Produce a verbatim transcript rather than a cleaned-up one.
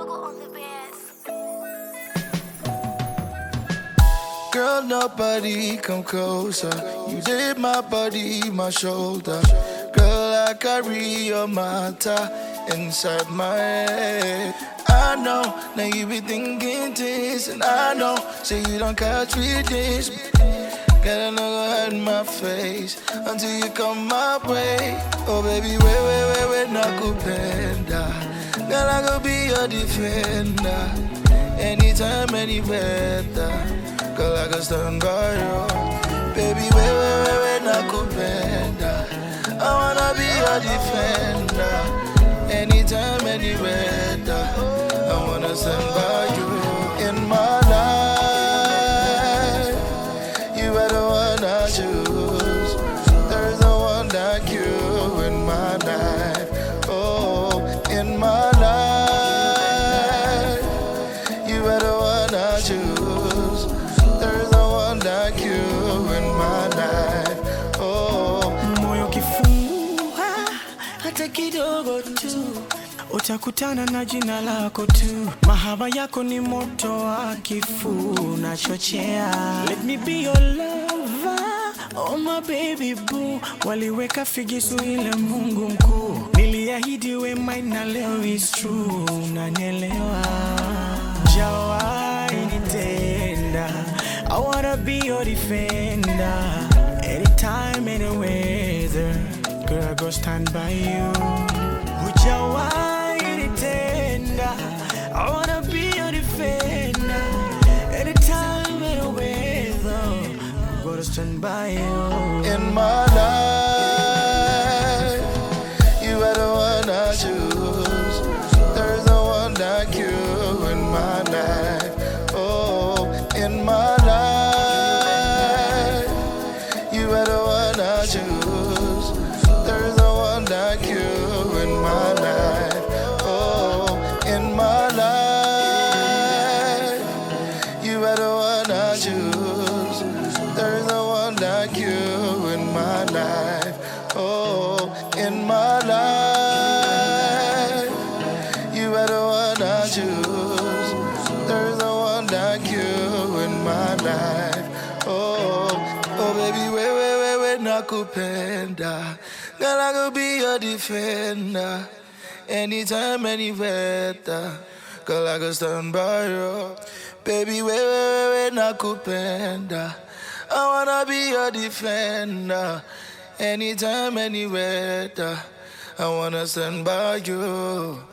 Girl, nobody come closer. You did my body, my shoulder. Girl, I carry your matter inside my head. I know, now you be thinking this, and I know, say you don't catch with this. Girl, I know go hide my face until you come my way. Oh baby, wait, wait, wait, wait, nakupenda. Girl, I go be your defender. Anytime, anywhere. Girl, I can stand by you. Baby, wait, wait, wait, wait, nakupenda. I wanna be your defender. Anytime, anywhere. I wanna stand by you. In my life, you are the one I choose. There's no one like you in my life. Oh, in my life, you are the one I choose. There's no one like you in my life. Oh, moyo kifungua hata kidogo tu, utakutana na jina lako tu. Mahaba yako ni moto wa kifu unachochea. Let me be your lover, oh my baby boo. Waliweka figisu ile Mungu mkuu. Niliahidi we mine na leo is true. Unanielewa? Jawai nitenda, I wanna be your defender. Anytime, anywhere, girl I go stand by you. Hujawai nitenda, I wanna be your defender. Anytime, anywhere, I'm gonna stand by you. in my life, you are the one I choose. There's no one like you in my life. Oh, in my life, you are the one I choose. There's no one like you in my life. Oh, in my life, you are the one I choose. There's no one like you in my life. Oh, in my life, you are the one I choose. There's no one like you in my life. Oh, oh baby, wait, wait, wait, wait, nakupenda. Girl, I go be your defender. Anytime, anywhere. Girl, I go stand by you. Baby, wait, wait, wait, wait, nakupenda. I wanna be your defender. Anytime, anywhere. I wanna stand by you.